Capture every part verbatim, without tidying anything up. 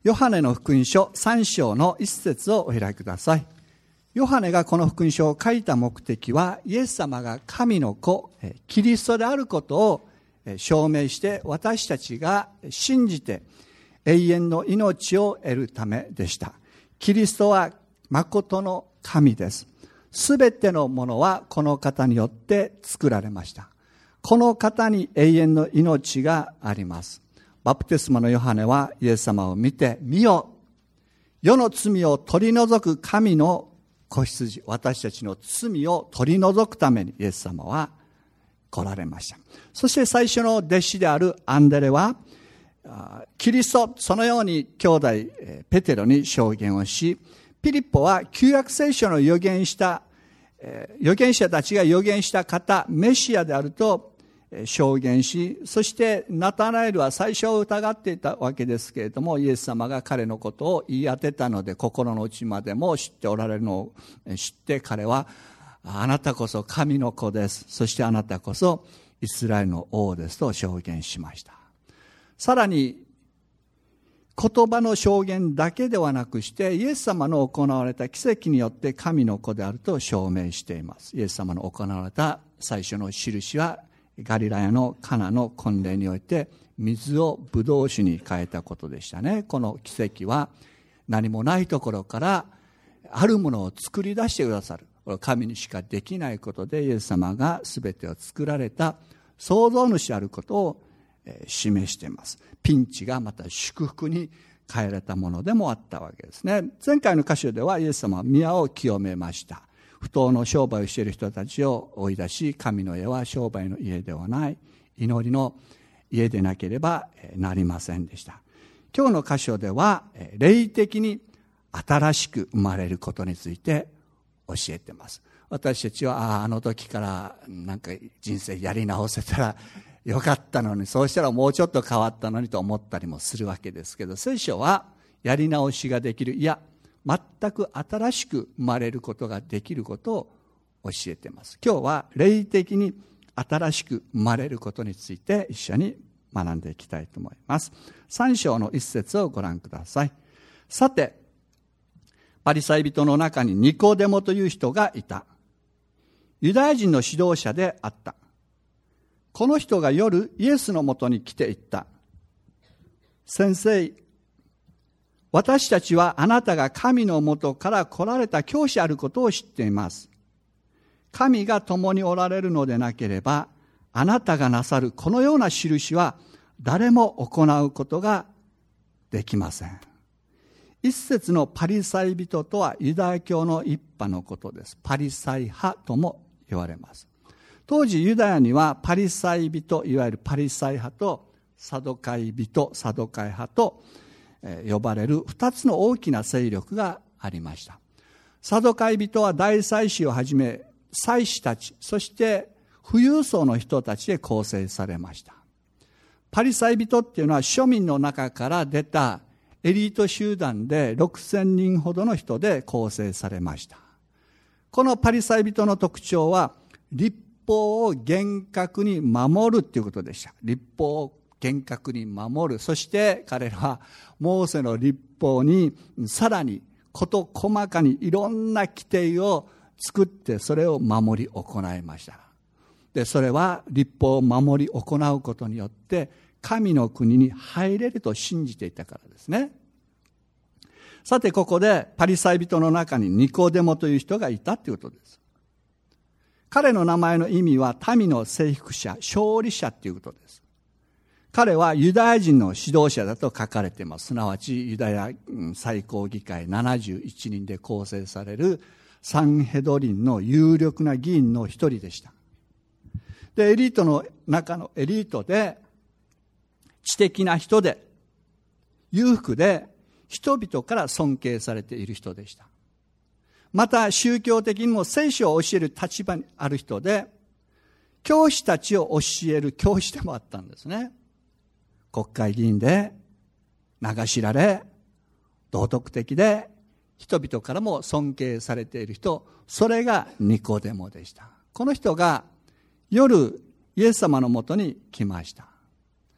ヨハネの福音書さん章の一節をお開きください。ヨハネがこの福音書を書いた目的は、イエス様が神の子、キリストであることを証明して、私たちが信じて永遠の命を得るためでした。キリストは誠の神です。すべてのものはこの方によって作られました。この方に永遠の命があります。バプテスマのヨハネはイエス様を見て、見よ、世の罪を取り除く神の子羊、私たちの罪を取り除くためにイエス様は来られました。そして最初の弟子であるアンデレは、キリスト、そのように兄弟ペテロに証言をし、ピリポは旧約聖書の預言した預言者たちが預言した方、メシアであると証言し、そしてナタナエルは最初を疑っていたわけですけれども、イエス様が彼のことを言い当てたので、心の内までも知っておられるのを知って、彼はあなたこそ神の子です、そしてあなたこそイスラエルの王ですと証言しました。さらに言葉の証言だけではなくして、イエス様の行われた奇跡によって神の子であると証明しています。イエス様の行われた最初の印は、ガリラヤのカナの婚礼において水をブドウ酒に変えたことでしたね。この奇跡は何もないところからあるものを作り出してくださる、神にしかできないことで、イエス様が全てを作られた創造主であることを示しています。ピンチがまた祝福に変えられたものでもあったわけですね。前回の箇所ではイエス様は宮を清めました。不当の商売をしている人たちを追い出し、神の家は商売の家ではない、祈りの家でなければなりませんでした。今日の箇所では霊的に新しく生まれることについて教えています。私たちはああ、あの時からなんか人生やり直せたらよかったのに、そうしたらもうちょっと変わったのにと思ったりもするわけですけど、聖書はやり直しができる、いや全く新しく生まれることができることを教えています。今日は霊的に新しく生まれることについて一緒に学んでいきたいと思います。さん章の一節をご覧ください。さて、パリサイ人の中にニコデモという人がいた。ユダヤ人の指導者であった。この人が夜イエスのもとに来ていった。先生、私たちはあなたが神のもとから来られた教師あることを知っています。神が共におられるのでなければ、あなたがなさるこのような印は誰も行うことができません。一節のパリサイ人とはユダヤ教の一派のことです。パリサイ派とも言われます。当時ユダヤにはパリサイ人、いわゆるパリサイ派とサドカイ人、サドカイ派と呼ばれる二つの大きな勢力がありました。サドカイ人は大祭司をはじめ祭司たち、そして富裕層の人たちで構成されました。パリサイ人っていうのは庶民の中から出たエリート集団でろくせんにんほどの人で構成されました。このパリサイ人の特徴は律法を厳格に守るということでした。律法を厳格に守る。そして彼らはモーセの律法にさらに事細かにいろんな規定を作ってそれを守り行いました。で、それは律法を守り行うことによって神の国に入れると信じていたからですね。さて、ここでパリサイ人の中にニコデモという人がいたということです。彼の名前の意味は民の征服者、勝利者ということです。彼はユダヤ人の指導者だと書かれています。すなわちユダヤ最高議会ななじゅういちにんで構成されるサンヘドリンの有力な議員の一人でした。で、エリートの中のエリートで、知的な人で、裕福で、人々から尊敬されている人でした。また宗教的にも聖書を教える立場にある人で、教師たちを教える教師でもあったんですね。国会議員で名が知られ、道徳的で人々からも尊敬されている人、それがニコデモでした。この人が夜イエス様のもとに来ました。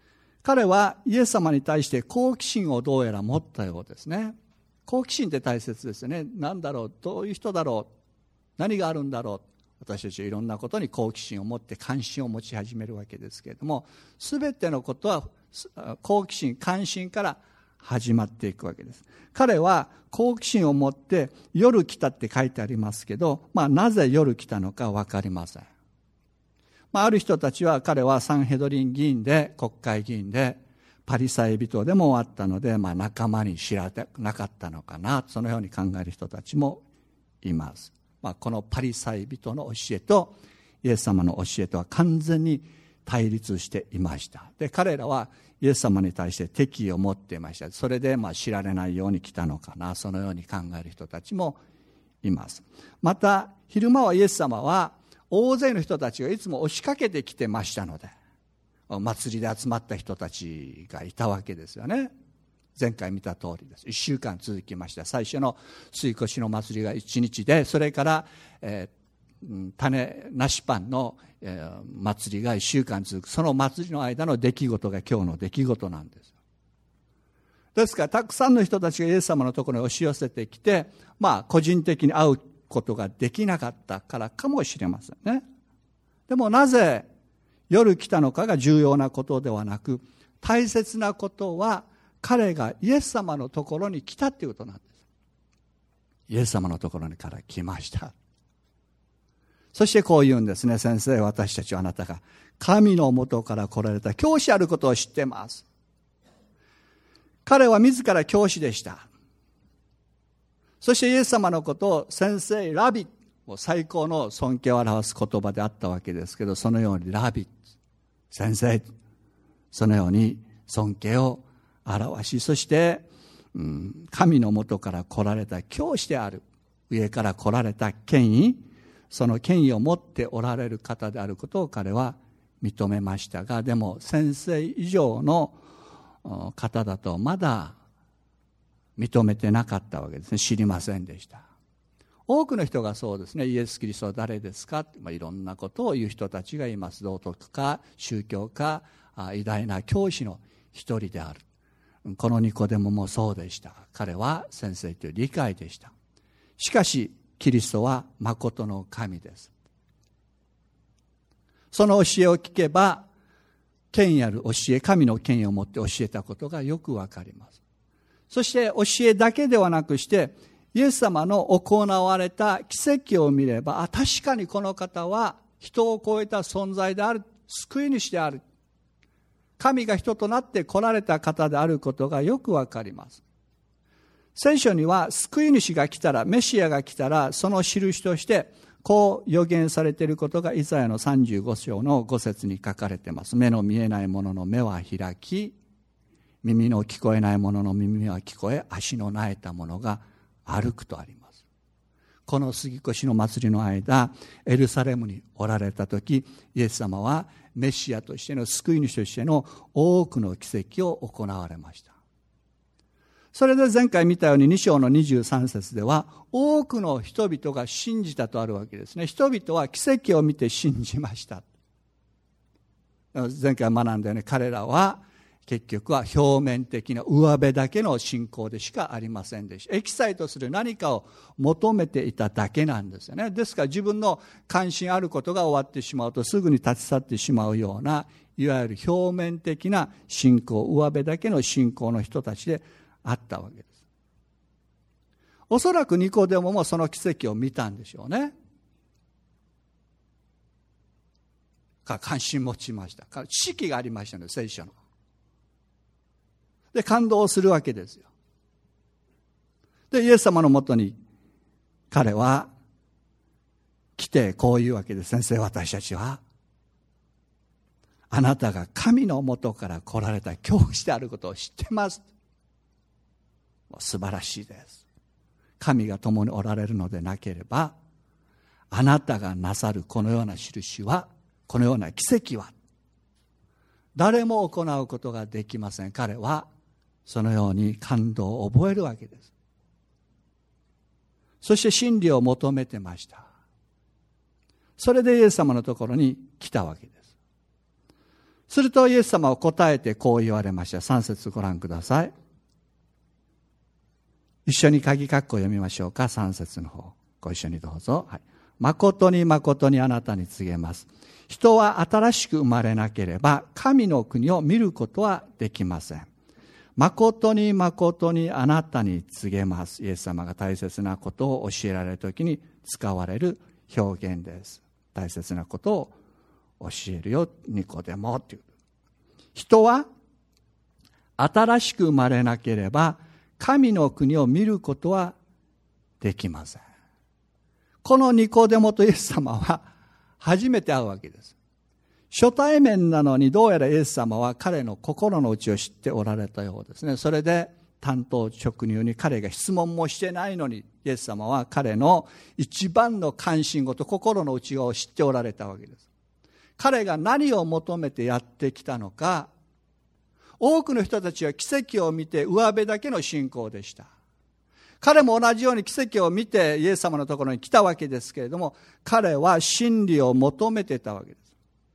彼はイエス様に対して好奇心をどうやら持ったようですね。好奇心って大切ですよね。何だろう、どういう人だろう、何があるんだろう。私たちはいろんなことに好奇心を持って関心を持ち始めるわけですけれども、すべてのことは好奇心、関心から始まっていくわけです。彼は好奇心を持って夜来たって書いてありますけど、まあ、なぜ夜来たのか分かりません。まあ、ある人たちは彼はサンヘドリン議員で、国会議員で、パリサイ人でもあったので、まあ、仲間に知られなかったのかな、そのように考える人たちもいます。まあ、このパリサイ人の教えとイエス様の教えとは完全に対立していました。で、彼らはイエス様に対して敵意を持っていました。それでまあ知られないように来たのかな、そのように考える人たちもいます。また昼間はイエス様は大勢の人たちがいつも押しかけてきてましたので、お祭りで集まった人たちがいたわけですよね。前回見た通りです。一週間続きました。最初の水越の祭りが一日で、それから、えー、種なしパンの、えー、祭りが一週間続く。その祭りの間の出来事が今日の出来事なんです。ですからたくさんの人たちがイエス様のところに押し寄せてきて、まあ個人的に会うことができなかったからかもしれませんね。でもなぜ夜来たのかが重要なことではなく、大切なことは彼がイエス様のところに来たということなんです。イエス様のところにから来ました。そしてこう言うんですね。先生、私たちはあなたが神のもとから来られた教師あることを知っています。彼は自ら教師でした。そしてイエス様のことを先生、ラビ、最高の尊敬を表す言葉であったわけですけど、そのようにラビ、先生、そのように尊敬を表し、そして、うん、神のもとから来られた教師である、上から来られた権威、その権威を持っておられる方であることを彼は認めましたが、でも先生以上の方だとまだ認めてなかったわけですね。知りませんでした。多くの人がそうですね、イエス・キリストは誰ですか、まあ、いろんなことを言う人たちがいます。道徳家、宗教家、偉大な教師の一人である。このニコデモもそうでした。彼は先生という理解でした。しかしキリストは誠の神です。その教えを聞けば、権威ある教え、神の権威を持って教えたことがよくわかります。そして教えだけではなくして、イエス様の行われた奇跡を見れば、あ、確かにこの方は人を超えた存在である、救い主である。神が人となって来られた方であることがよくわかります。聖書には救い主が来たら、メシアが来たら、その印としてこう予言されていることがイザヤのさんじゅうご章のご節に書かれています。目の見えない者の目は開き、耳の聞こえない者の耳は聞こえ、足の苗えた者が歩くとあります。この杉越の祭りの間、エルサレムにおられた時、イエス様はメシアとしての救い主としての多くの奇跡を行われました。それで前回見たようにに章のにじゅうさん節では、多くの人々が信じたとあるわけですね。人々は奇跡を見て信じました。前回学んだように、彼らは結局は表面的な上辺だけの信仰でしかありませんでした。エキサイトする何かを求めていただけなんですよね。ですから自分の関心あることが終わってしまうとすぐに立ち去ってしまうような、いわゆる表面的な信仰、上辺だけの信仰の人たちであったわけです。おそらくニコデモもその奇跡を見たんでしょうね。関心持ちました。知識がありましたね、聖書の。で、感動するわけですよ。で、イエス様のもとに彼は来てこういうわけです。先生、私たちはあなたが神のもとから来られた教師であることを知ってます。素晴らしいです。神が共におられるのでなければ、あなたがなさるこのような印は、このような奇跡は誰も行うことができません。彼はそのように感動を覚えるわけです。そして真理を求めてました。それでイエス様のところに来たわけです。 するとイエス様は答えてこう言われました。さん節ご覧ください。一緒に鍵括弧読みましょうか。さん節の方ご一緒にどうぞ。はい、誠に誠にあなたに告げます。人は新しく生まれなければ神の国を見ることはできません。誠に誠にあなたに告げます。イエス様が大切なことを教えられるときに使われる表現です。大切なことを教えるよ、ニコデモっていう。人は新しく生まれなければ神の国を見ることはできません。このニコデモとイエス様は初めて会うわけです。初対面なのにどうやらイエス様は彼の心の内を知っておられたようですね。それで担当直入に彼が質問もしてないのにイエス様は彼の一番の関心事、心の内側を知っておられたわけです。彼が何を求めてやってきたのか、多くの人たちは奇跡を見て上辺だけの信仰でした。彼も同じように奇跡を見てイエス様のところに来たわけですけれども、彼は真理を求めてたわけです。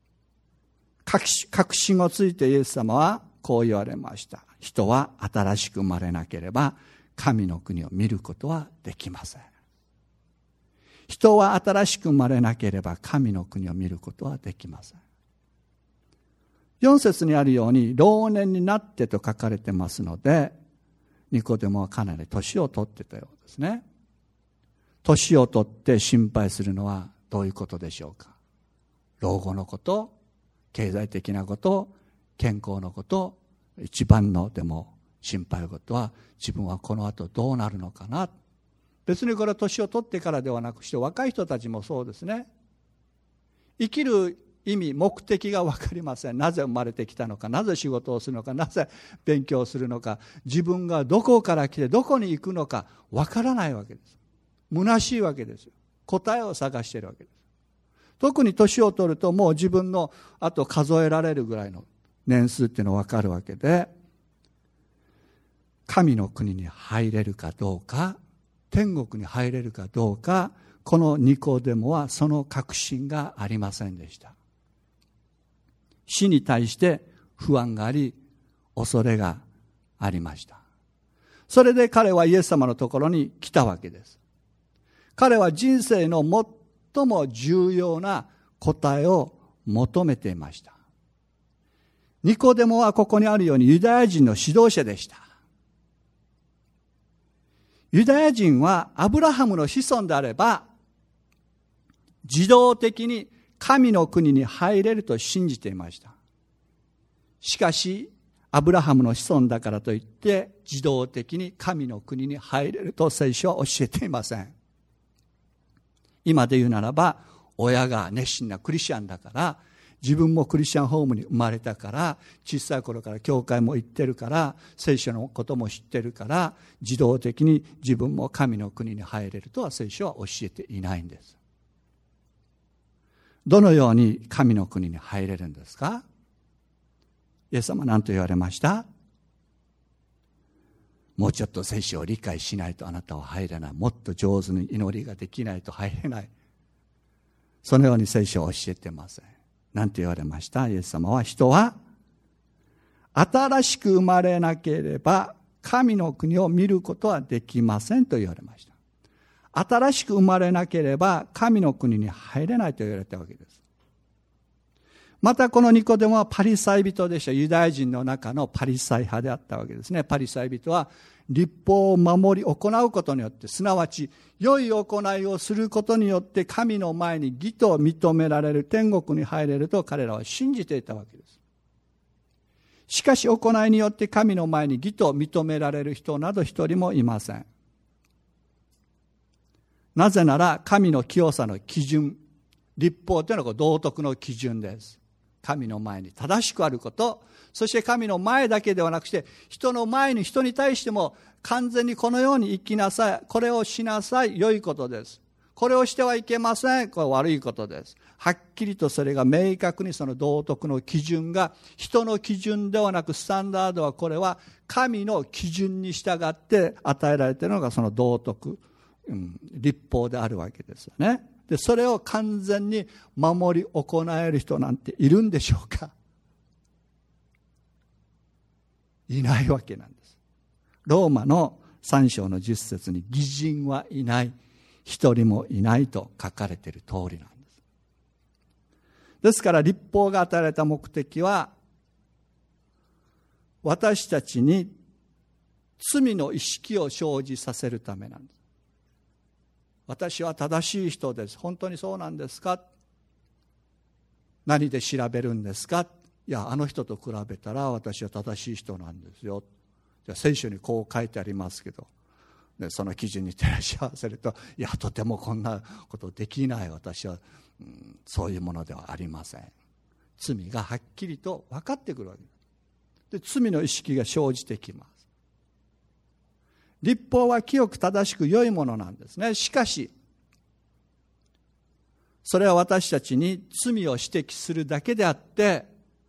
確信をついてイエス様はこう言われました。人は新しく生まれなければ神の国を見ることはできません。人は新しく生まれなければ神の国を見ることはできません。よん節にあるように老年になってと書かれてますので、ニコデモはかなり年を取ってたようですね。年を取って心配するのはどういうことでしょうか。老後のこと、経済的なこと、健康のこと、一番のでも心配事は自分はこの後どうなるのかな。別にこれは年を取ってからではなくして若い人たちもそうですね。生きる意味、目的が分かりません。なぜ生まれてきたのか、なぜ仕事をするのか、なぜ勉強するのか、自分がどこから来てどこに行くのか分からないわけです。虚しいわけですよ。答えを探しているわけです。特に年を取るともう自分のあと数えられるぐらいの年数っていうのが分かるわけで、神の国に入れるかどうか、天国に入れるかどうか、このニコデモはその確信がありませんでした。死に対して不安があり、恐れがありました。それで彼はイエス様のところに来たわけです。彼は人生の最も重要な答えを求めていました。ニコデモはここにあるようにユダヤ人の指導者でした。ユダヤ人はアブラハムの子孫であれば自動的に神の国に入れると信じていました。しかしアブラハムの子孫だからといって自動的に神の国に入れると聖書は教えていません。今で言うならば、親が熱心なクリスチャンだから、自分もクリスチャンホームに生まれたから、小さい頃から教会も行ってるから、聖書のことも知ってるから、自動的に自分も神の国に入れるとは聖書は教えていないんです。どのように神の国に入れるんですか？イエス様は何と言われました？もうちょっと聖書を理解しないとあなたは入れない。もっと上手に祈りができないと入れない。そのように聖書を教えてません。何と言われました？イエス様は、人は新しく生まれなければ神の国を見ることはできませんと言われました。新しく生まれなければ神の国に入れないと言われたわけです。またこのニコデモはパリサイ人でした。ユダヤ人の中のパリサイ派であったわけですね。パリサイ人は律法を守り行うことによって、すなわち良い行いをすることによって神の前に義と認められる、天国に入れると彼らは信じていたわけです。しかし行いによって神の前に義と認められる人など一人もいません。なぜなら神の清さの基準、律法というのは道徳の基準です。神の前に正しくあること、そして神の前だけではなくして人の前に、人に対しても完全にこのように生きなさい、これをしなさい、良いことです。これをしてはいけません、これは悪いことです。はっきりとそれが明確に、その道徳の基準が人の基準ではなく、スタンダードはこれは神の基準に従って与えられているのがその道徳、うん、律法であるわけですよね。でそれを完全に守り行える人なんているんでしょうか？ いないわけなんです。ローマのさん章のじゅっ節に義人はいない、一人もいないと書かれている通りなんです。ですから立法が与えられた目的は、私たちに罪の意識を生じさせるためなんです。私は正しい人です。本当にそうなんですか？何で調べるんですか？いや、あの人と比べたら私は正しい人なんですよ。じゃあ聖書にこう書いてありますけど、でその基準に照らし合わせると、いや、とてもこんなことできない。私は、うん、そういうものではありません。罪がはっきりと分かってくるわけです。で、罪の意識が生じてきます。立法は清く正しく良いものなんですね。しかし、それは私たちに罪を指摘するだけであって、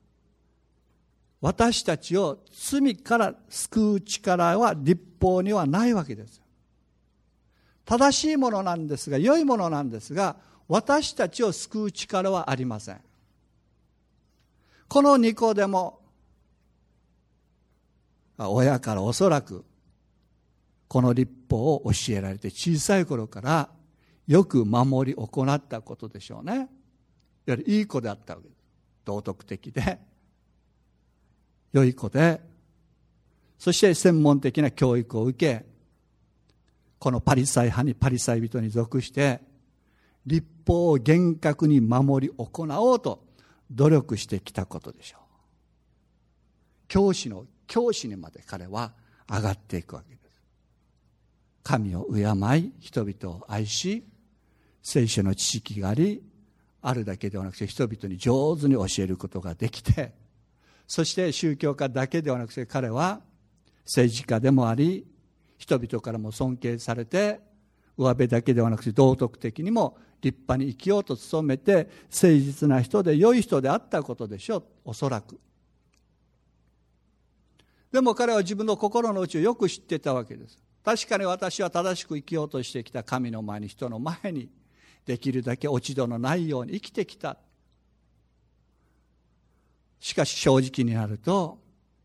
私たちを罪から救う力は立法にはないわけです。正しいものなんですが、良いものなんですが、私たちを救う力はありません。このニコデモ、親からおそらくこの立法を教えられて、小さい頃からよく守り行ったことでしょうね。やはりいい子であったわけです。道徳的で良い子で、そして専門的な教育を受け、このパリサイ派にパリサイ人に属して立法を厳格に守り行おうと努力してきたことでしょう。教師の教師にまで彼は上がっていくわけです。神を敬い、人々を愛し、聖書の知識があり、あるだけではなくて人々に上手に教えることができて、そして宗教家だけではなくて彼は政治家でもあり、人々からも尊敬されて、上辺だけではなくて道徳的にも立派に生きようと努めて、誠実な人で良い人であったことでしょう、おそらく。でも彼は自分の心の内をよく知っていたわけです。確かに私は正しく生きようとしてきた。神の前に、人の前にできるだけ落ち度のないように生きてきた。しかし正直になると、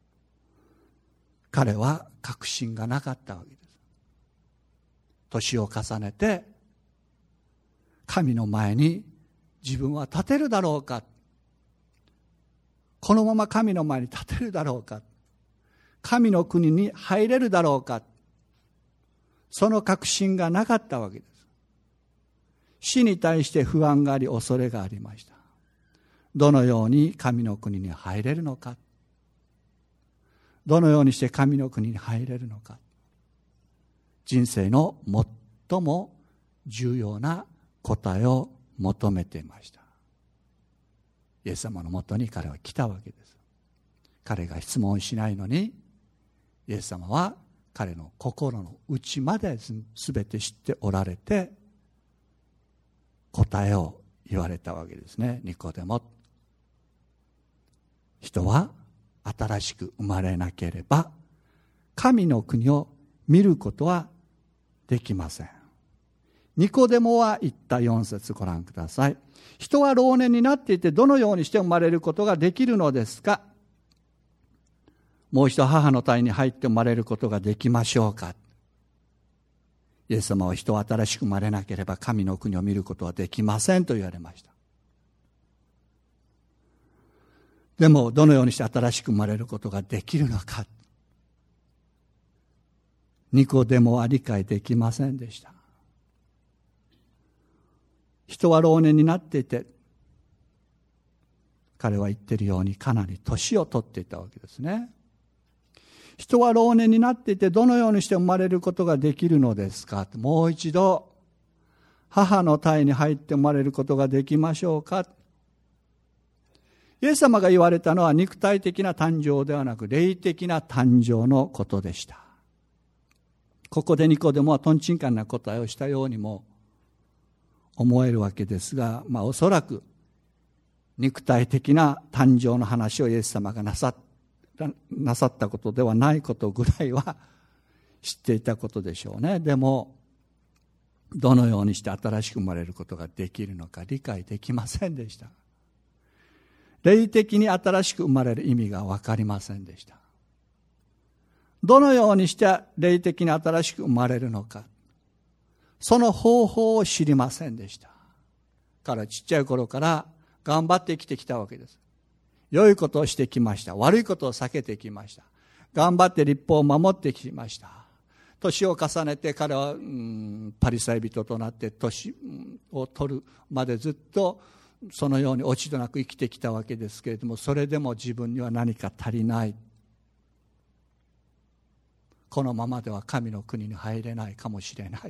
彼は確信がなかったわけです。年を重ねて、神の前に自分は立てるだろうか。このまま神の前に立てるだろうか。神の国に入れるだろうか。その確信がなかったわけです。死に対して不安があり、恐れがありました。どのように神の国に入れるのか。どのようにして神の国に入れるのか。人生の最も重要な答えを求めていました。イエス様のもとに彼は来たわけです。彼が質問しないのに、イエス様は彼の心の内まで全て知っておられて、答えを言われたわけですね。ニコデモ、人は新しく生まれなければ神の国を見ることはできません。ニコデモは言ったよん節ご覧ください。人は老年になっていてどのようにして生まれることができるのですか。もう一度母の胎に入って生まれることができましょうか。イエス様は人は新しく生まれなければ神の国を見ることはできませんと言われました。でもどのようにして新しく生まれることができるのか、ニコデモは理解できませんでした。人は老年になっていて、彼は言っているようにかなり年を取っていたわけですね。人は老年になっていてどのようにして生まれることができるのですか。もう一度母の胎に入って生まれることができましょうか。イエス様が言われたのは肉体的な誕生ではなく霊的な誕生のことでした。ここでニコデモはとんちんかんな答えをしたようにも思えるわけですが、まあおそらく肉体的な誕生の話をイエス様がなさったなさったことではないことぐらいは知っていたことでしょうね。でもどのようにして新しく生まれることができるのか理解できませんでした。霊的に新しく生まれる意味が分かりませんでした。 どのようにして霊的に新しく生まれるのか、その方法を知りませんでした。からちっちゃい頃から頑張って生きてきたわけです。良いことをしてきました。悪いことを避けてきました。頑張って律法を守ってきました。年を重ねて彼は、うん、パリサイ人となって年を取るまでずっとそのように落ち度なく生きてきたわけですけれども、それでも自分には何か足りない。このままでは神の国に入れないかもしれない。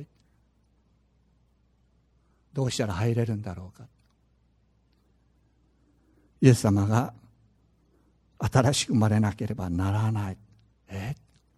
どうしたら入れるんだろうか。イエス様が新しく生まれなければならない。え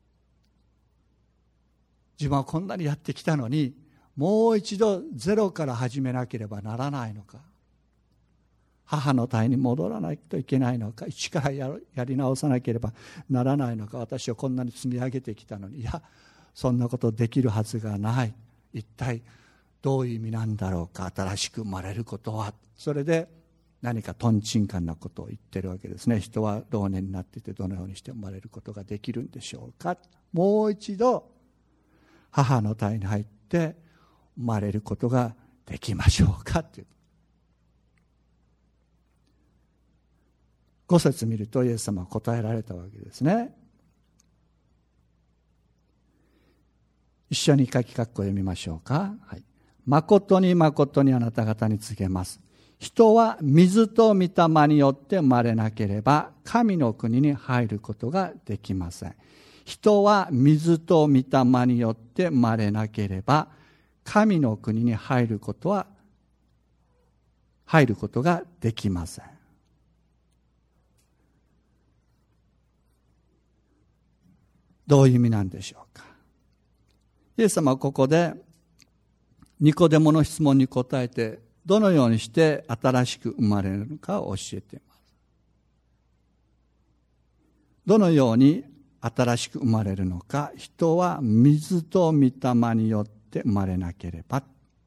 自分はこんなにやってきたのに、もう一度ゼロから始めなければならないのか。母の胎に戻らないといけないのか。一からやり直さなければならないのか。私はこんなに積み上げてきたのに、いや、そんなことできるはずがない。一体どういう意味なんだろうか。新しく生まれることは。それで何かとんちんかんなことを言ってるわけですね。人は老年になっていてどのようにして生まれることができるんでしょうか。もう一度母の胎に入って生まれることができましょうかっていう。ご節見るとイエス様は答えられたわけですね。一緒に書き括弧読みましょうか。はい。誠に誠にあなた方に告げます。人は水と御霊によって生まれなければ神の国に入ることができません。人は水と御霊によって生まれなければ神の国に入ることは入ることができません。どういう意味なんでしょうか。イエス様はここでニコデモの質問に答えて、どのようにして新しく生まれるのかを教えています。どのように新しく生まれるのか。人は水と御霊によって生まれなければ。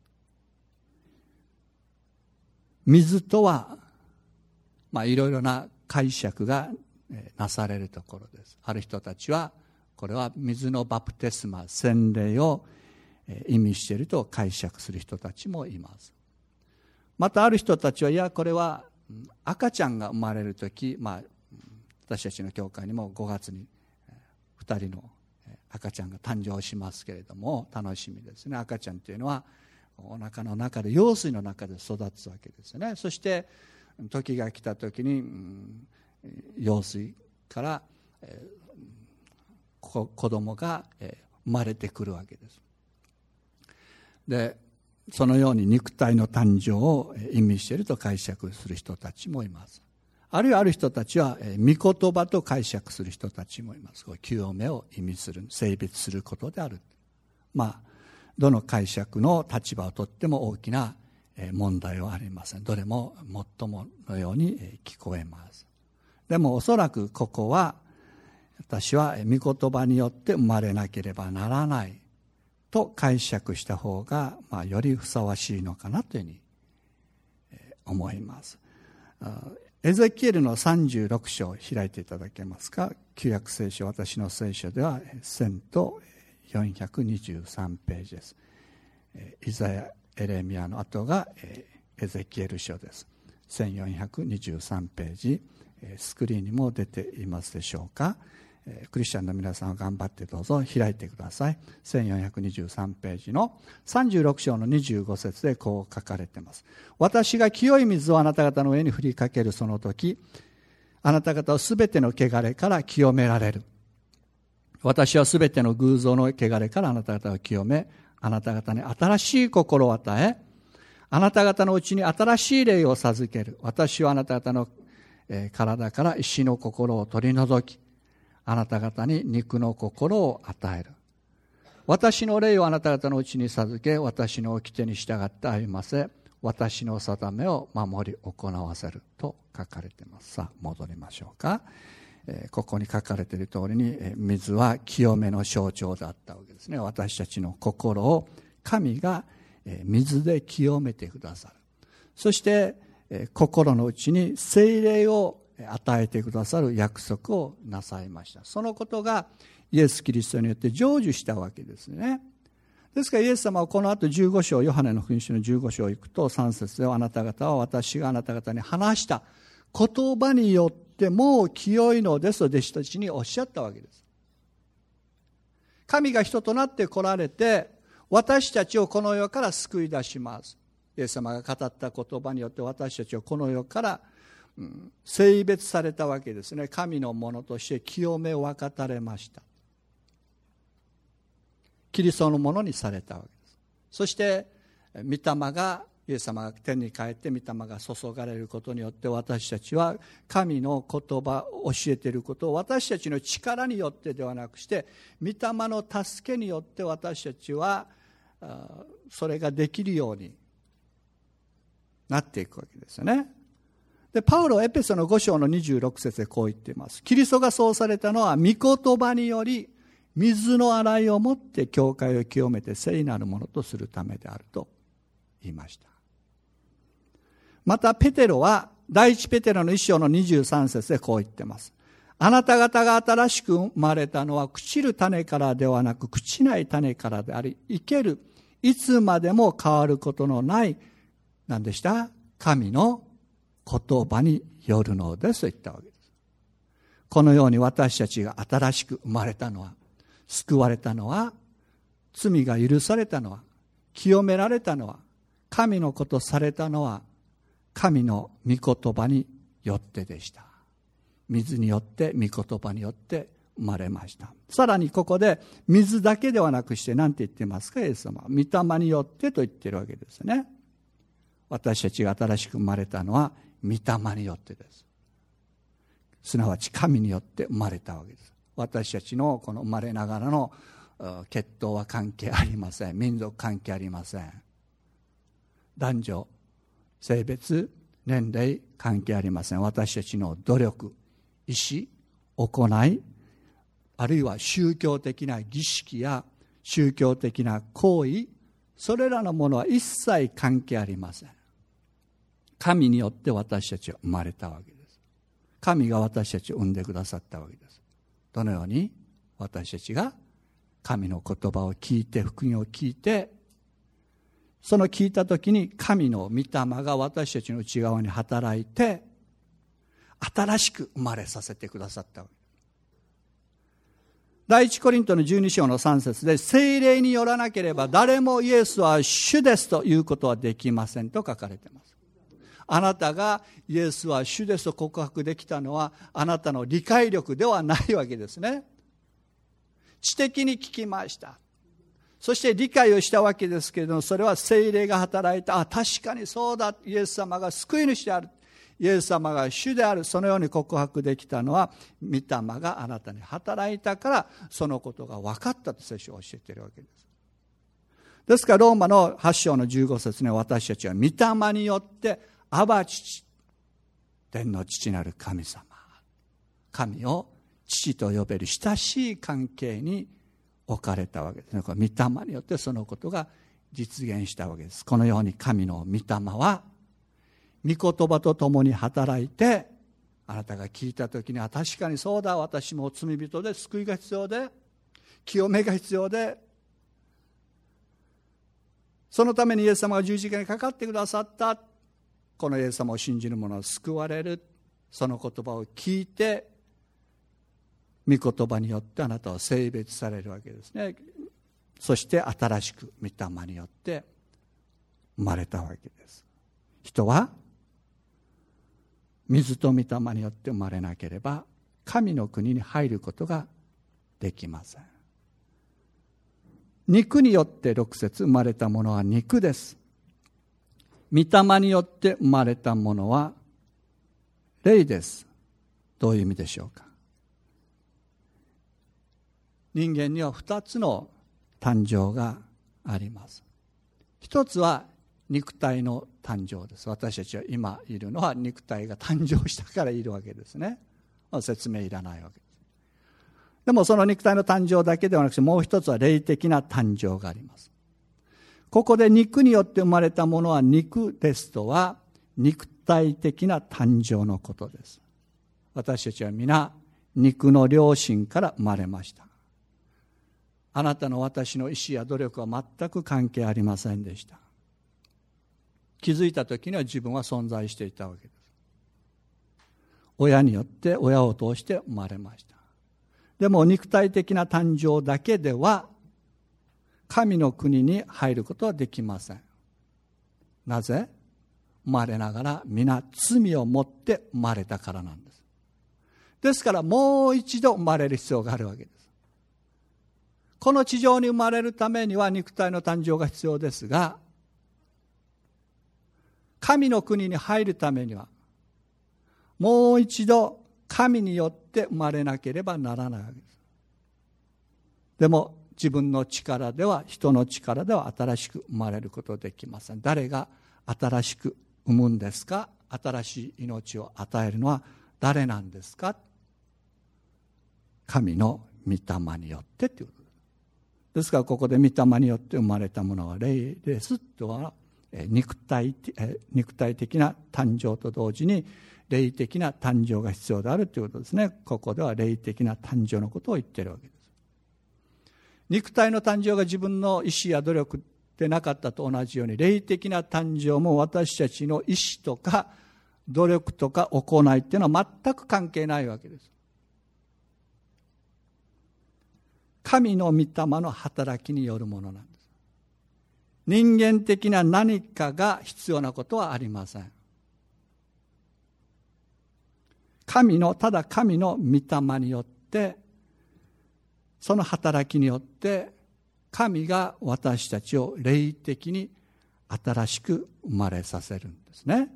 水とは、まあいろいろな解釈がなされるところです。ある人たちは、これは水のバプテスマ、洗礼を意味していると解釈する人たちもいます。またある人たちは、いや、これは赤ちゃんが生まれるとき、まあ、私たちの教会にもごがつにふたりの赤ちゃんが誕生しますけれども、楽しみですね。赤ちゃんというのはお腹の中で、羊水の中で育つわけですね。そして時が来たときに、うん、羊水から、えー、子供が生まれてくるわけです。で、そのように肉体の誕生を意味していると解釈する人たちもいます。あるいはある人たちは御言葉と解釈する人たちもいます。清めを意味する、聖別することである。まあ、どの解釈の立場をとっても大きな問題はありません。どれも最ものように聞こえます。でもおそらくここは、私は御言葉によって生まれなければならないと解釈した方が、まあ、よりふさわしいのかなというふうに思います。エゼキエルのさんじゅうろく章を開いていただけますか。旧約聖書、私の聖書ではせんとよんひゃくにじゅうさんページです。イザヤ、エレミヤの後がエゼキエル書です。せんよんひゃくにじゅうさんページ、スクリーンにも出ていますでしょうか。クリスチャンの皆さんは頑張ってどうぞ開いてください。せんよんひゃくにじゅうさんページのさんじゅうろく章のにじゅうご節でこう書かれています。私が清い水をあなた方の上に振りかけるその時、あなた方はすべての汚れから清められる。私はすべての偶像の汚れからあなた方を清め、あなた方に新しい心を与え、あなた方のうちに新しい霊を授ける。私はあなた方の体から石の心を取り除き、あなた方に肉の心を与える。私の霊をあなた方のうちに授け、私の掟に従って歩ませ、私の定めを守り行わせると書かれています。さあ戻りましょうか。えー、ここに書かれている通りに、えー、水は清めの象徴であったわけですね。私たちの心を神が、えー、水で清めてくださる。そして、えー、心のうちに聖霊を与えてくださる約束をなさいました。そのことがイエス・キリストによって成就したわけですね。ですからイエス様はこの後じゅうご章、ヨハネの福音書のじゅうご章行くとさん節では、あなた方は私があなた方に話した言葉によってもう清いのですと弟子たちにおっしゃったわけです。神が人となって来られて、私たちをこの世から救い出します。イエス様が語った言葉によって私たちをこの世から性別されたわけですね。神のものとして清めを分かたれました。キリストのものにされたわけです。そして御霊が、イエス様が天に帰って御霊が注がれることによって、私たちは神の言葉を教えていることを私たちの力によってではなくして、御霊の助けによって私たちはそれができるようになっていくわけですよね。で、パウロはエペソのご章のにじゅうろく節でこう言っています。キリストがそうされたのは御言葉により水の洗いをもって教会を清めて聖なるものとするためであると言いました。またペテロは第一ペテロの一章のにじゅうさん節でこう言っています。あなた方が新しく生まれたのは朽ちる種からではなく朽ちない種からであり、生けるいつまでも変わることのない何でした?神の言葉によるのですと言ったわけです。このように私たちが新しく生まれたのは、救われたのは、罪が許されたのは、清められたのは、神のことされたのは、神の御言葉によってでした。水によって、御言葉によって生まれました。さらにここで、水だけではなくして何て言ってますか、イエス様は。御霊によってと言っているわけですね。私たちが新しく生まれたのは、御霊によってです。すなわち神によって生まれたわけです。私たちのこの生まれながらの血統は関係ありません。民族関係ありません。男女、性別、年齢関係ありません。私たちの努力、意志、行い、あるいは宗教的な儀式や宗教的な行為、それらのものは一切関係ありません。神によって私たちは生まれたわけです。神が私たちを産んでくださったわけです。どのように私たちが神の言葉を聞いて、福音を聞いて、その聞いたときに神の御霊が私たちの内側に働いて、新しく生まれさせてくださったわけです。第一コリントのじゅうに章のさん節で、聖霊によらなければ誰もイエスは主ですということはできませんと書かれています。あなたがイエスは主ですと告白できたのはあなたの理解力ではないわけですね。知的に聞きました。そして理解をしたわけですけれども、それは聖霊が働いた。あ、確かにそうだ。イエス様が救い主である。イエス様が主である。そのように告白できたのは、御霊があなたに働いたから、そのことが分かったと聖書は教えているわけです。ですから、ローマのはち章のじゅうご節に私たちは御霊によって、アバ父、天の父なる神様、神を父と呼べる親しい関係に置かれたわけですね。これ御霊によってそのことが実現したわけです。このように神の御霊は御言葉とともに働いて、あなたが聞いたときには確かにそうだ、私も罪人で救いが必要で清めが必要で、そのためにイエス様が十字架にかかってくださった。このイエス様を信じる者は救われる。その言葉を聞いて、御言葉によってあなたは聖別されるわけですね。そして新しく御霊によって生まれたわけです。人は水と御霊によって生まれなければ神の国に入ることができません。肉によってろく節、生まれたものは肉です。御霊によって生まれたものは霊です。どういう意味でしょうか。人間には二つの誕生があります。一つは肉体の誕生です。私たちは今いるのは肉体が誕生したからいるわけですね。説明いらないわけです。でもその肉体の誕生だけではなくて、もう一つは霊的な誕生があります。ここで肉によって生まれたものは肉ですとは、肉体的な誕生のことです。私たちは皆肉の両親から生まれました。 あなたの私の意思や努力は全く関係ありませんでした。気づいた時には自分は存在していたわけです。親によって親を通して生まれました。でも肉体的な誕生だけでは神の国に入ることはできません。なぜ？生まれながら皆罪を持って生まれたからなんです。ですからもう一度生まれる必要があるわけです。この地上に生まれるためには肉体の誕生が必要ですが、神の国に入るためにはもう一度神によって生まれなければならないわけです。でも自分の力では、人の力では新しく生まれることできません。誰が新しく生むんですか？新しい命を与えるのは誰なんですか？神の御霊によってということです。ですからここで御霊によって生まれたものは霊ですとは、肉体、肉体的な誕生と同時に霊的な誕生が必要であるということですね。ここでは霊的な誕生のことを言っているわけです。肉体の誕生が自分の意思や努力でなかったと同じように、霊的な誕生も私たちの意思とか努力とか行いっていうのは全く関係ないわけです。神の御霊の働きによるものなんです。人間的な何かが必要なことはありません。神の、ただ神の御霊によって、その働きによって神が私たちを霊的に新しく生まれさせるんですね。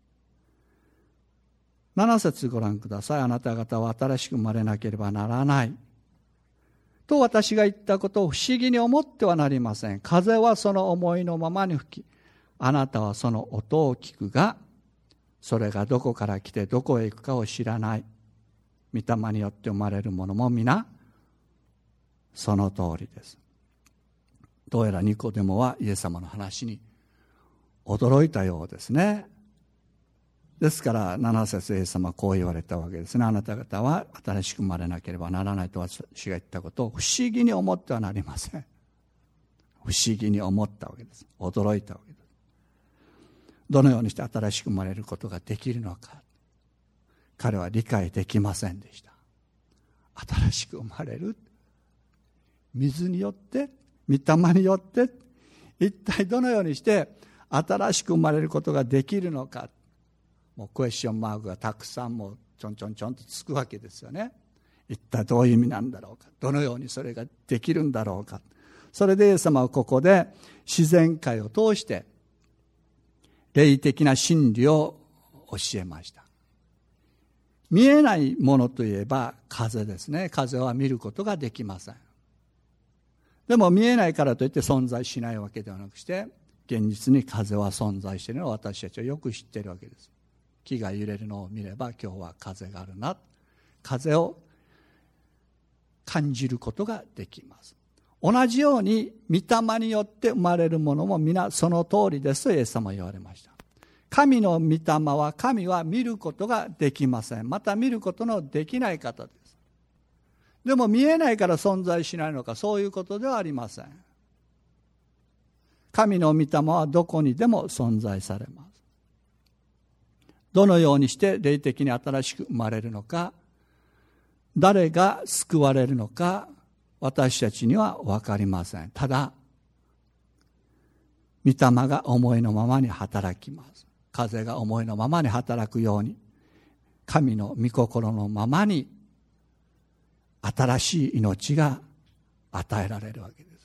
なな節ご覧ください。あなた方は新しく生まれなければならないと私が言ったことを不思議に思ってはなりません。風はその思いのままに吹き、あなたはその音を聞くが、それがどこから来てどこへ行くかを知らない。御霊によって生まれるものも皆その通りです。どうやらニコデモはイエス様の話に驚いたようですね。ですからなな節イエス様はこう言われたわけですね。あなた方は新しく生まれなければならないと私が言ったことを不思議に思ってはなりません。不思議に思ったわけです。驚いたわけです。どのようにして新しく生まれることができるのか、彼は理解できませんでした。新しく生まれる、水によって、御霊によって、一体どのようにして新しく生まれることができるのか、もうクエスチョンマークがたくさんもうちょんちょんちょんとつくわけですよね。一体どういう意味なんだろうか、どのようにそれができるんだろうか。それでイエス様はここで自然界を通して霊的な真理を教えました。見えないものといえば風ですね。風は見ることができません。でも見えないからといって存在しないわけではなくして、現実に風は存在しているのを私たちはよく知っているわけです。木が揺れるのを見れば今日は風があるな、風を感じることができます。同じように御霊によって生まれるものも皆その通りですとイエス様は言われました。神の御霊は、神は見ることができません。また見ることのできない方です。でも見えないから存在しないのか、そういうことではありません。神の御霊はどこにでも存在されます。どのようにして霊的に新しく生まれるのか、誰が救われるのか、私たちには分かりません。ただ、御霊が思いのままに働きます。風が思いのままに働くように、神の御心のままに新しい命が与えられるわけです。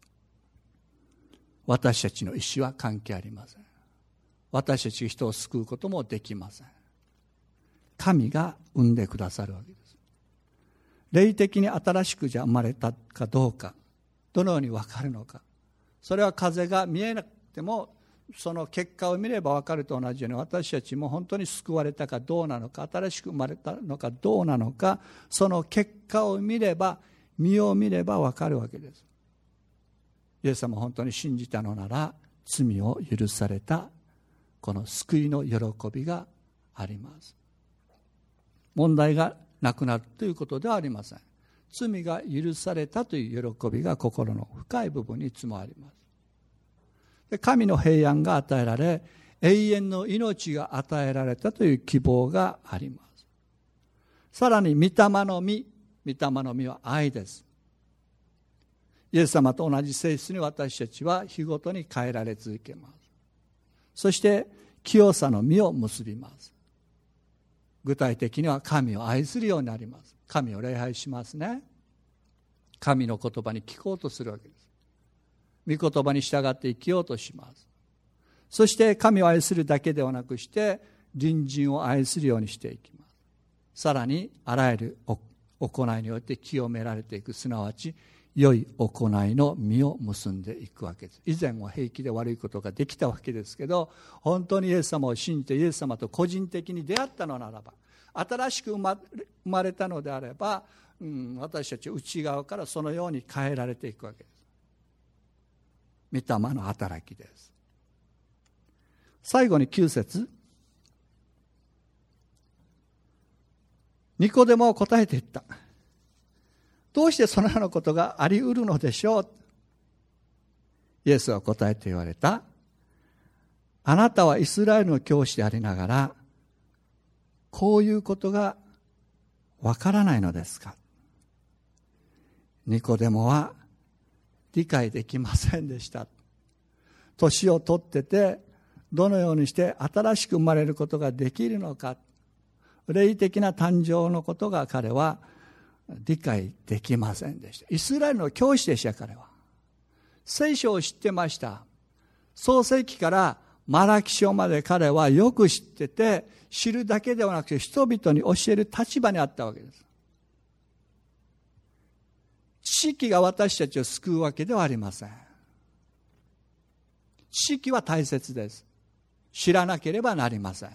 私たちの意思は関係ありません。私たちが人を救うこともできません。神が生んでくださるわけです。霊的に新しくじゃ生まれたかどうか、どのように分かるのか、それは風が見えなくてもその結果を見れば分かると同じように、私たちも本当に救われたかどうなのか、新しく生まれたのかどうなのか、その結果を見れば、身を見れば分かるわけです。イエス様を本当に信じたのなら、罪を許されたこの救いの喜びがあります。問題がなくなるということではありません。 罪が許されたという喜びが心の深い部分にいつもあります。で、神の平安が与えられ、永遠の命が与えられたという希望があります。さらに、御霊の実、御霊の実は愛です。イエス様と同じ性質に私たちは日ごとに変えられ続けます。そして、清さの実を結びます。具体的には神を愛するようになります。神を礼拝しますね。神の言葉に聞こうとするわけです。御言葉に従って生きようとします。そして神を愛するだけではなくして、隣人を愛するようにしていきます。さらに、あらゆる行いによって清められていく、すなわち、良い行いの実を結んでいくわけです。以前は平気で悪いことができたわけですけど、本当にイエス様を信じてイエス様と個人的に出会ったのならば、新しく生 ま, 生まれたのであれば、うん、私たち内側からそのように変えられていくわけです。御霊の働きです。最後にきゅう節。ニコデモは答えていった。どうしてそのようなことがあり得るのでしょう。イエスは答えて言われた。あなたはイスラエルの教師でありながら、こういうことがわからないのですか。ニコデモは理解できませんでした。年を取ってて、どのようにして新しく生まれることができるのか。霊的な誕生のことが彼は理解できませんでした。イスラエルの教師でした、彼は。聖書を知ってました。創世記からマラキ書まで彼はよく知ってて、知るだけではなくて人々に教える立場にあったわけです。知識が私たちを救うわけではありません。知識は大切です。知らなければなりません。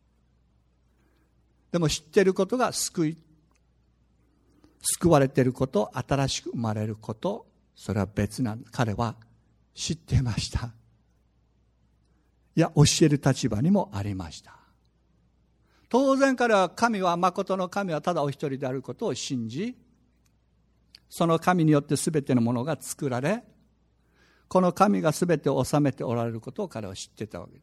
でも知っていることが救い、救われていること、新しく生まれること、それは別なんです。彼は知っていました。いや、教える立場にもありました。当然彼は神は、誠の神はただお一人であることを信じ、その神によって全てのものが作られ、この神が全てを治めておられることを彼は知っていたわけです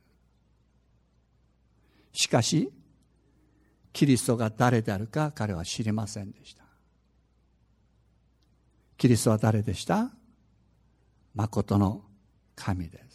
。しかし、キリストが誰であるか彼は知りませんでした。キリストは誰でした？誠の神です。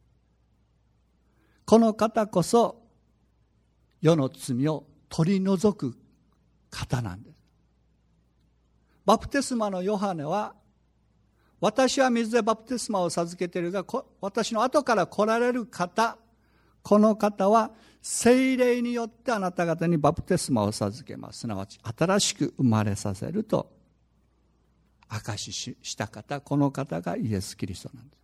この方こそ世の罪を取り除く方なんです。バプテスマのヨハネは、私は水でバプテスマを授けているが、私の後から来られる方、この方は聖霊によってあなた方にバプテスマを授けます。すなわち新しく生まれさせると証しした方、この方がイエス・キリストなんです。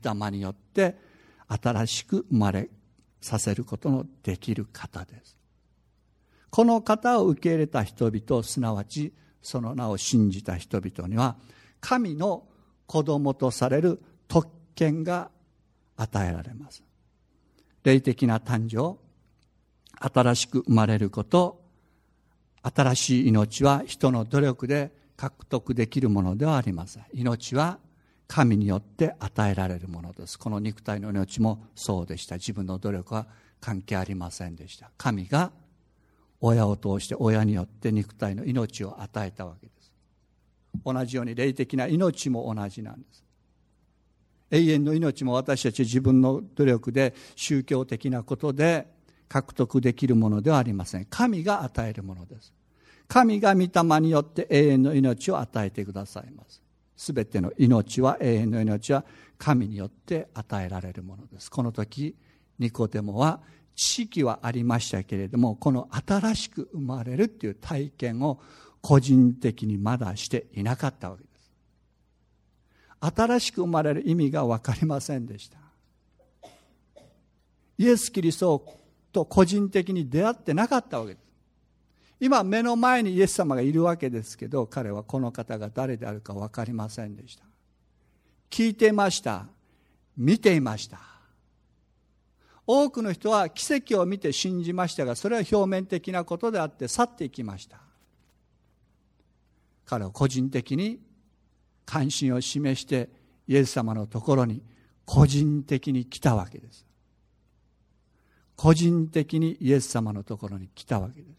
御霊によって新しく生まれさせることのできる方です。この方を受け入れた人々、すなわちその名を信じた人々には、神の子供とされる特権が与えられます。霊的な誕生、新しく生まれること、新しい命は人の努力で獲得できるものではありません。命は神によって与えられるものです。この肉体の命もそうでした。自分の努力は関係ありませんでした。神が親を通して親によって肉体の命を与えたわけです。同じように霊的な命も同じなんです。永遠の命も私たち自分の努力で宗教的なことで獲得できるものではありません。神が与えるものです。神が御霊によって永遠の命を与えてくださいます。すべての命は、永遠の命は神によって与えられるものです。この時、ニコデモは知識はありましたけれども、この新しく生まれるっていう体験を個人的にまだしていなかったわけです。新しく生まれる意味が分かりませんでした。イエス・キリストと個人的に出会ってなかったわけです。今目の前にイエス様がいるわけですけど、彼はこの方が誰であるか分かりませんでした。聞いていました。見ていました。多くの人は奇跡を見て信じましたが、それは表面的なことであって去っていきました。 彼は個人的に関心を示してイエス様のところに個人的に来たわけです。個人的にイエス様のところに来たわけです。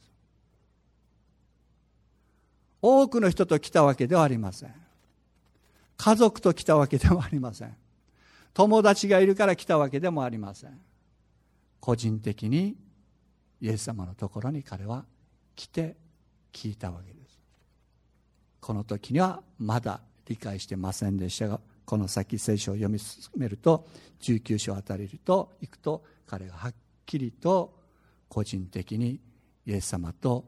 多くの人と来たわけではありません。家族と来たわけでもありません。友達がいるから来たわけでもありません。個人的にイエス様のところに彼は来て聞いたわけです。この時にはまだ理解してませんでしたが、この先聖書を読み進めるとじゅうきゅう章あたりと行くと、彼がはっきりと個人的にイエス様と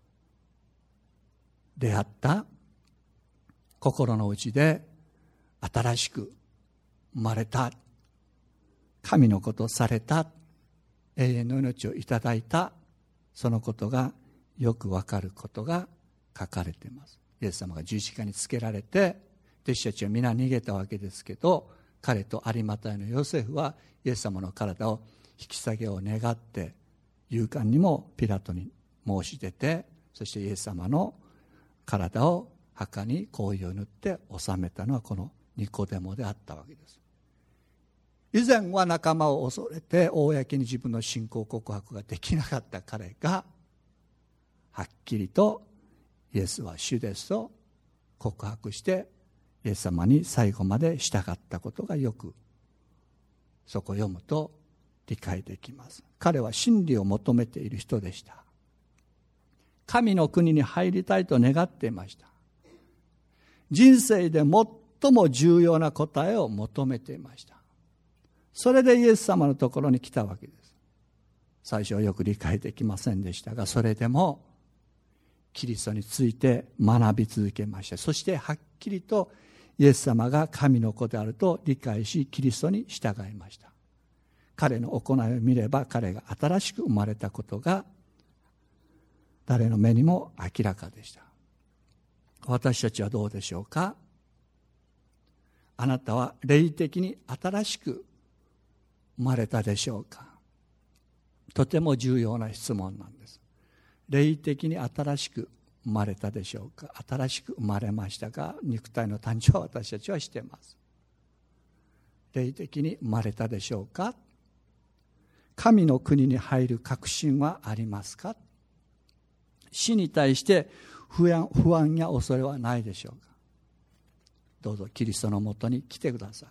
出会った、心の内で新しく生まれた、神のことをされた、永遠の命をいただいた、そのことがよくわかることが書かれています。イエス様が十字架につけられて、弟子たちは皆逃げたわけですけど、彼と有馬太のヨセフはイエス様の体を引き下げを願って勇敢にもピラトに申し出て、そしてイエス様の体を墓に香油を塗って納めたのはこのニコデモであったわけです。以前は仲間を恐れて公に自分の信仰告白ができなかった彼が、はっきりとイエスは主ですと告白してイエス様に最後まで従ったことがよくそこを読むと理解できます。彼は真理を求めている人でした。神の国に入りたいと願っていました。人生で最も重要な答えを求めていました。それでイエス様のところに来たわけです。最初はよく理解できませんでしたが、それでもキリストについて学び続けました。そしてはっきりとイエス様が神の子であると理解し、キリストに従いました。彼の行いを見れば、彼が新しく生まれたことが誰の目にも明らかでした。私たちはどうでしょうか。あなたは霊的に新しく生まれたでしょうか。とても重要な質問なんです。霊的に新しく生まれたでしょうか。新しく生まれましたが、肉体の誕生を私たちはしています。霊的に生まれたでしょうか。神の国に入る確信はありますか。死に対して不安、不安や恐れはないでしょうか。どうぞキリストのもとに来てください。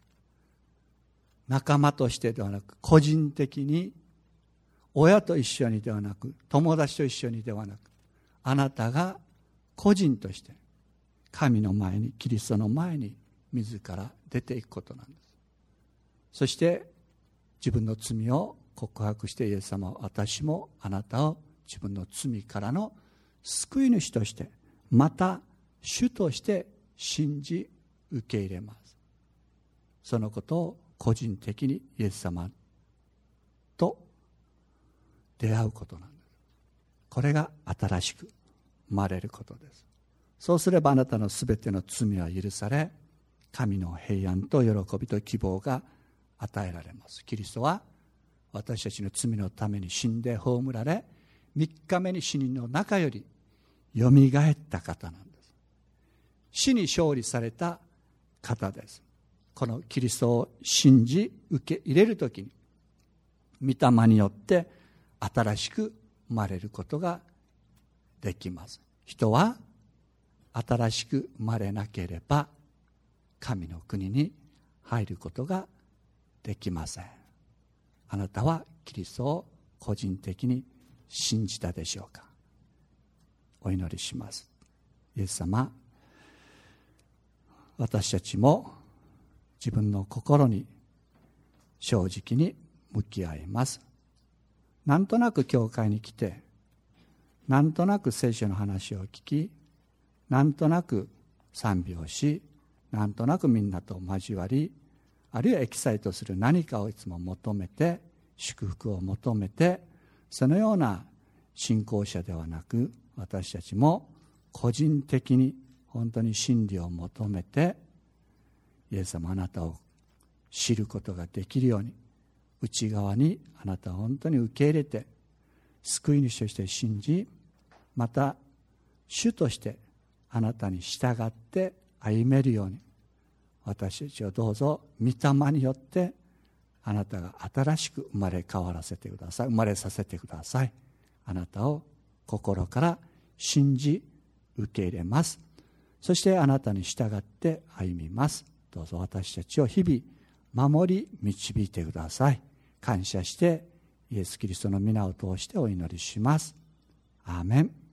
仲間としてではなく、個人的に、親と一緒にではなく、友達と一緒にではなく、あなたが個人として神の前に、キリストの前に自ら出ていくことなんです。そして自分の罪を告白して、イエス様は私もあなたを自分の罪からの救い主として、また主として信じ受け入れます。そのことを個人的にイエス様と出会うことなんです。これが新しく生まれることです。そうすればあなたのすべての罪は許され、神の平安と喜びと希望が与えられます。キリストは私たちの罪のために死んで葬られ、みっかめに死人の中よりよみがえった方なんです。死に勝利された方です。このキリストを信じ受け入れるときに、御霊によって新しく生まれることができます。人は新しく生まれなければ神の国に入ることができません。あなたはキリストを個人的に信じたでしょうか。お祈りします。イエス様、私たちも自分の心に正直に向き合います。なんとなく教会に来て、なんとなく聖書の話を聞き、なんとなく賛美をし、なんとなくみんなと交わり、あるいはエキサイトする何かをいつも求めて、祝福を求めて、そのような信仰者ではなく、私たちも個人的に本当に真理を求めて、イエス様あなたを知ることができるように、内側にあなたを本当に受け入れて、救い主として信じ、また主としてあなたに従って歩めるように、私たちをどうぞ御霊によってあなたが新しく生まれ変わらせてください。生まれさせてください。あなたを心から信じ受け入れます。そしてあなたに従って歩みます。どうぞ私たちを日々守り導いてください。感謝してイエス・キリストの皆を通してお祈りします。アーメン。